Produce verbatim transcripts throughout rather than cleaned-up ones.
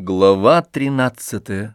Глава тринадцатая.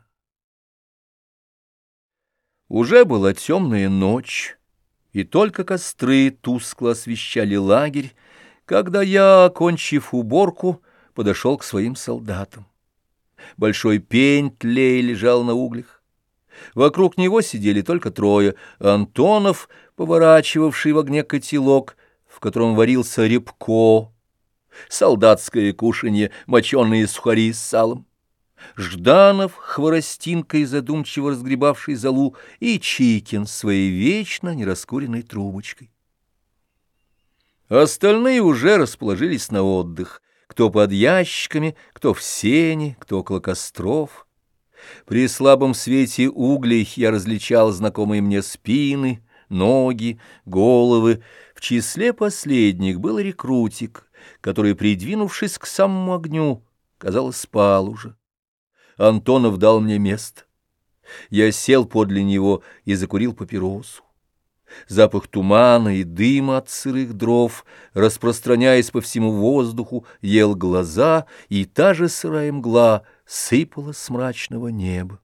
Уже была темная ночь, и только костры тускло освещали лагерь, когда я, окончив уборку, подошел к своим солдатам. Большой пень тлей лежал на углях. Вокруг него сидели только трое: Антонов, поворачивавший в огне котелок, в котором варился репко, солдатское кушанье, моченые сухари с салом; Жданов, хворостинкой задумчиво разгребавший золу, и Чикин своей вечно нераскуренной трубочкой. Остальные уже расположились на отдых, кто под ящиками, кто в сене, кто около костров. При слабом свете углей я различал знакомые мне спины, ноги, головы. В числе последних был рекрутик, который, придвинувшись к самому огню, казалось, спал уже. Антонов дал мне место. Я сел подле него и закурил папиросу. Запах тумана и дыма от сырых дров, распространяясь по всему воздуху, ел глаза, и та же сырая мгла сыпала с мрачного неба.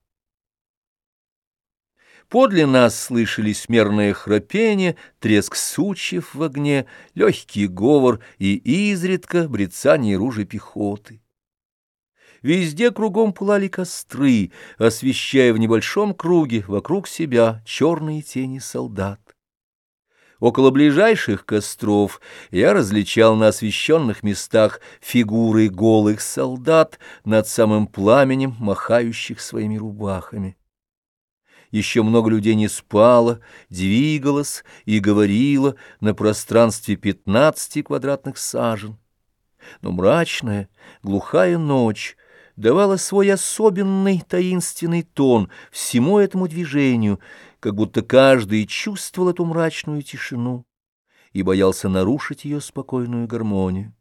Подле нас слышались мерное храпение, треск сучьев в огне, легкий говор и изредка брецание ружей пехоты. Везде кругом пылали костры, освещая в небольшом круге вокруг себя черные тени солдат. Около ближайших костров я различал на освещенных местах фигуры голых солдат над самым пламенем, махающих своими рубахами. Еще много людей не спало, двигалось и говорило на пространстве пятнадцати квадратных сажен. Но мрачная, глухая ночь давала свой особенный таинственный тон всему этому движению, как будто каждый чувствовал эту мрачную тишину и боялся нарушить ее спокойную гармонию.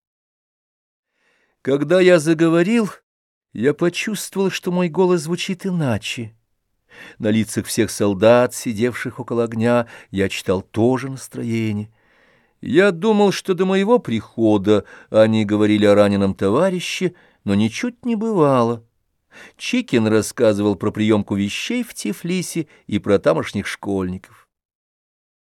Когда я заговорил, я почувствовал, что мой голос звучит иначе. На лицах всех солдат, сидевших около огня, я читал тоже настроение. Я думал, что до моего прихода они говорили о раненом товарище, но ничуть не бывало. Чикин рассказывал про приемку вещей в Тифлисе и про тамошних школьников.